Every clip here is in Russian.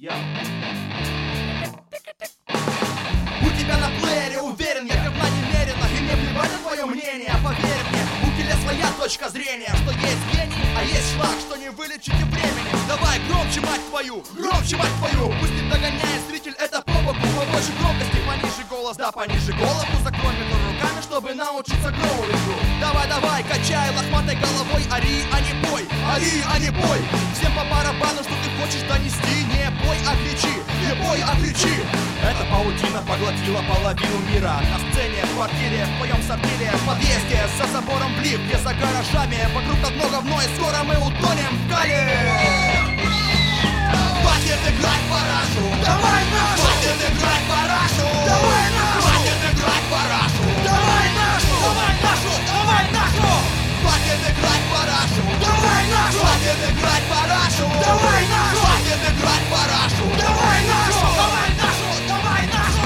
У тебя на плеере уверен, я говна немерено, и мне плевать на твое мнение. Поверь мне, у тебя своя точка зрения, что есть гений, а есть шлак, что не вылечите временем. Давай громче, мать твою, громче, мать твою. Пусть не догоняет зритель это по боку, побольше громкости, пониже голос, да пониже голову. Закрой между руками, чтобы научиться гроулингу. Давай, давай, качай лохматой головой, ори, а не пой, ори, а не пой. Всем по барабану, что ты хочешь донести, не пой, а кричи, не пой, а кричи. Эта паутина поглотила половину мира. На сцене, в квартире, в твоем сортире, в подъезде, за забором в лифте, за гаражами. Вокруг одно говно, и скоро мы утонем в кале. Хватит играть парашу, давай нашу. Хватит играть парашу, давай нашу. Хватит играть парашу, давай нашу. Давай нашу, давай нашу. Хватит играть парашу, давай нашу. Хватит играть парашу, давай нашу. Хватит играть парашу, давай нашу. Давай нашу, давай нашу.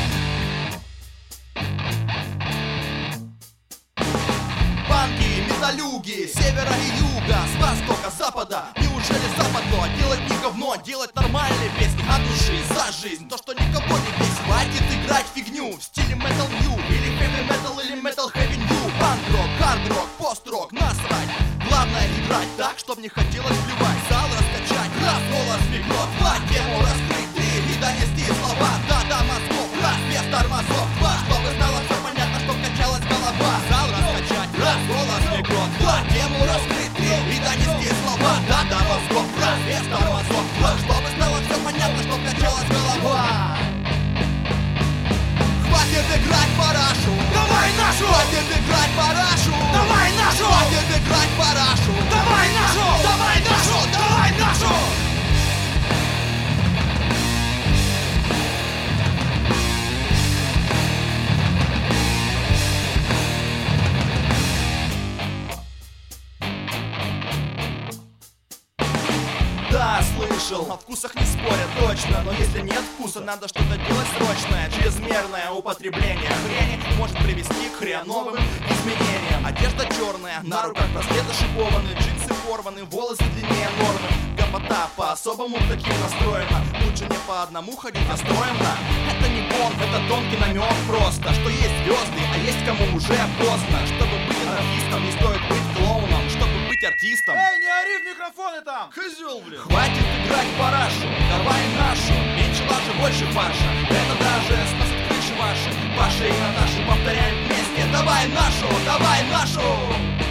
Банки, металлюги, севера и юга, с востока, запада. Неужели западло делать не говно, делать нормальные песни от души, за жизнь, то, что никого не бесит. Хватит играть фигню в стиле metal new, или heavy metal, или metal heavy new. Панк-рок, хард-рок, пост-рок, насрать. Главное играть так, чтоб не хотелось плевать. Зал раскачать, раз, голос, микро, два, тему раскрыть, три, и донести слова до мозгов, раз, без тормозов, два, чтобы стало все понятно, чтоб качалась голова. Зал раскачать, раз, голос, микро, два, тему раскрыть, три, и донести слова до мозгов, раз, без тормозов, два, чтобы стало все понятно, чтоб качалась голова. Хватит играть парашу, давай нашу. Хватит играть парашу, давай нашу. Хватит играть парашу, давай нашу. Давай нашу, давай нашу. Да, слышал, о вкусах не спорят точно. Но если нет вкуса, надо что-то делать срочное. Чрезмерное употребление хрени может привести к хреновым изменениям. Одежда черная, на руках браслеты шипованы, джинсы порваны, волосы длиннее нормы. Гопота по-особому таким настроена. Лучше не по одному ходить, а строенно. Это не бонг, это тонкий намек просто, что есть звезды, а есть кому уже поздно. Чтобы быть анархистом, не стоит быть клоуном. Чтобы быть артистом, Эй, не ори в микрофоны там! козел, блин! Хватит играть парашу, давай нашу. Меньше лажи, больше фарша. Это даже сносит крыши ваши. Паша и Наташа повторяем вместе. Давай нашу, давай нашу.